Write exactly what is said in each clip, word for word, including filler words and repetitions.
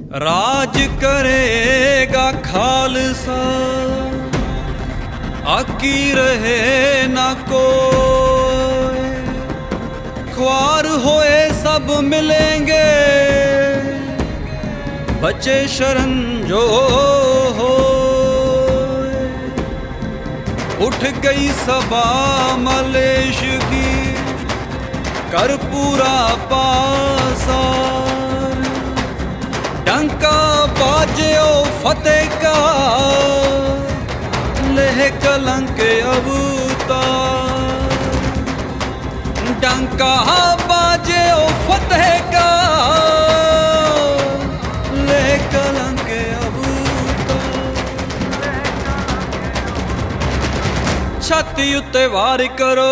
राज करेगा खालसा, आकी रहे ना कोई। ख्वार होए सब मिलेंगे, बचे शरण जो हो। उठ गई सबा मलेश की, कर पूरा पासा। डंका बाजे ओ फतेह का, लेह कलंक अवतार। डंका बाजे ओ फतेह का, लेह कलंक अवतार। छाती उत्ते वार करो,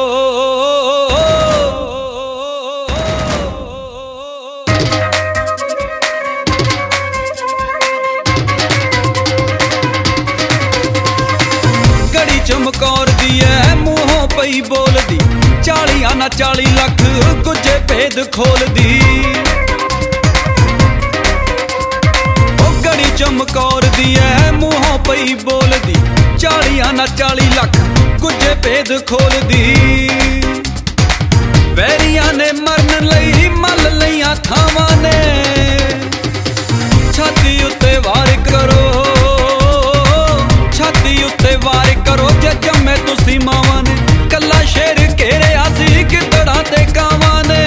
चमकौर दी है मुंहों पई बोल दी। चाली आना चाली लख गुजे भेद खोल दी। ओ गड़ी चमकौर दी है मुंहों पई बोल दी। चाली आना चाली लख गुजे भेद खोल दी। वैरिया ने मरन लई मल लईया थावां ने, छाती उत्ते वार करो। छाती उत्ते वार करो जे जम्मे तुसी मावां ने। कला शेर घेरिया सी गिदड़ा ते कावां ने।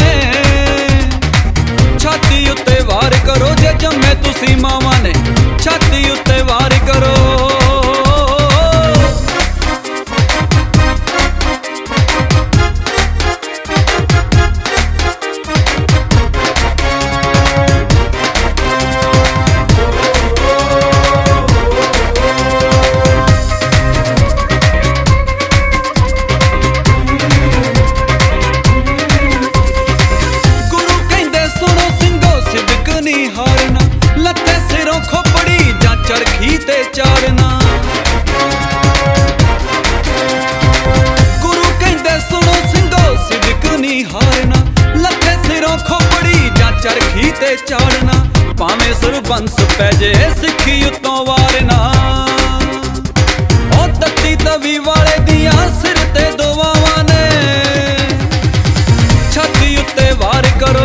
छाती उत्ते वार करो जे जम्मे तुसी मावां ने। छाती उत्ते वार करो। लत्ते सिरों खोपड़ी जां चरखी ते चारना। गुरु कहंदे सुनो सिंधो सिदक नी हारना। लत्ते सिरों खोपड़ी जां चरखी ते चारना। भावें सुरबंस पैजे सिक्खी उत्तों वारना। ओ तत्ती तवी वाले दियां सिर ते दोवावां ने। छाती उत्ते वार करो।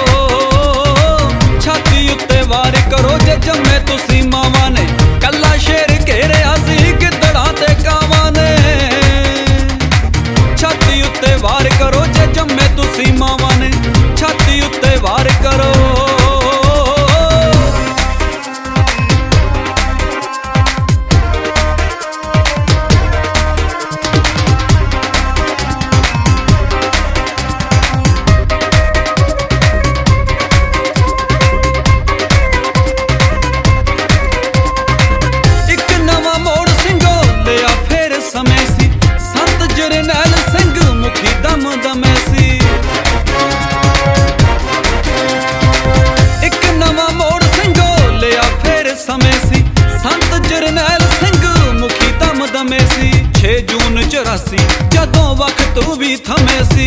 वार करो जे जम्मे तुसी मावां ने। कला शेर घेरिया सी गिदड़ा ते कावां ने। छाती उत्ते वार करो जे जम्मे तुसी मावां ने। छाती उत्ते वार करो। छे जून चौरासी जदों वक्त भी थमे सी।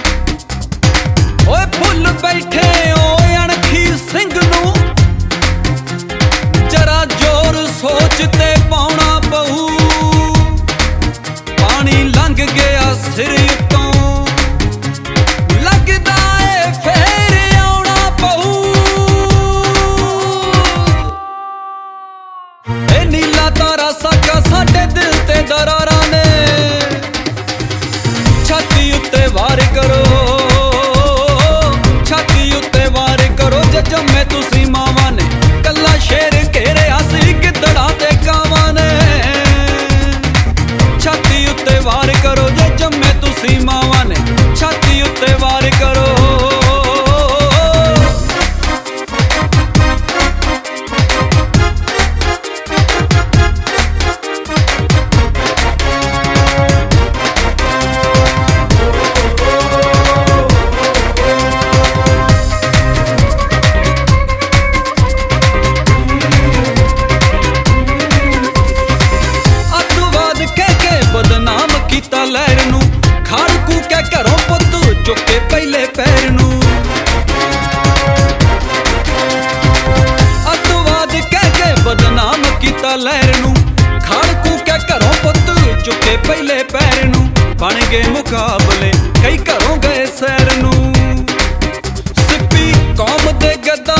ओए फुल बैठे ओ अणखी सिंह नूं, जरा जोर सोचते पाउणा पहू। पानी लंघ गया सिर उत्तों, लगदा ए फेर आउणा पहू। ए नीला तारा साका साडे दिल ते दरारा ने। छाती उत्ते वार करो। छाती उत्ते बन गए मुकाबले कई घरों गए सैर नूं। सिप्पी कौम दे गद्दार